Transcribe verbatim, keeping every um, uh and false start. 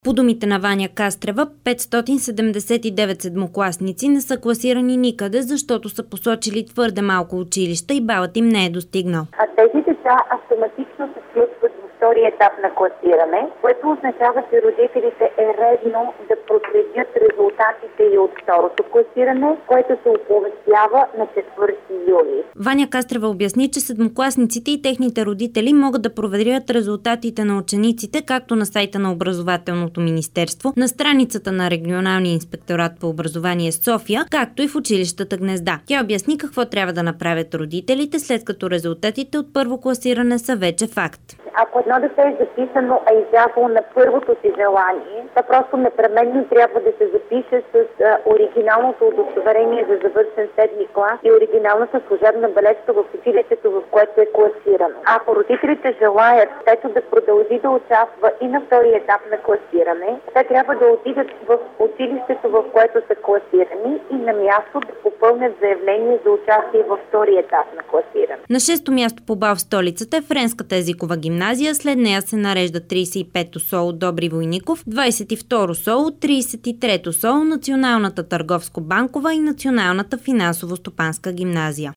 По думите на Ваня Кастрева, петстотин седемдесет и девет седмокласници не са класирани никъде, защото са посочили твърде малко училища и балът им не е достигнал. А тези деца автоматично се включват в втори етап на класиране, което означава, че родителите е редно да проследят резултатите и от второто класиране, което се оповестява на четвърти юли. Ваня Кастрева обясни, че седмокласниците и техните родители могат да проверят резултатите на учениците както на сайта на Образователното министерство, на страницата на Регионалния инспекторат по образование София, както и в училищата Гнезда. Тя обясни какво трябва да направят родителите, след като резултатите от първо класиране са вече факт. Ако едно дете е записано, а излязло на първото си желание, то просто непременно трябва да се запише с а, оригиналното удостоверение за завършен седми клас и оригиналната служебна бележка в училището, в което е класирано. Ако родителите желаят детето да продължи да участва и на втори етап на класиране, те трябва да отидат в училището, в което са класирани и на място да попълнят заявление за участие във втори етап на класиране. На шесто място по бал в столицата е Френската езикова гимназия, след нея се нарежда тридесет и пето СОУ Добри Войников, двадесет и второ СОУ, тридесет и трето СОУ Националната търговско-банкова и Националната финансово-стопанска гимназия.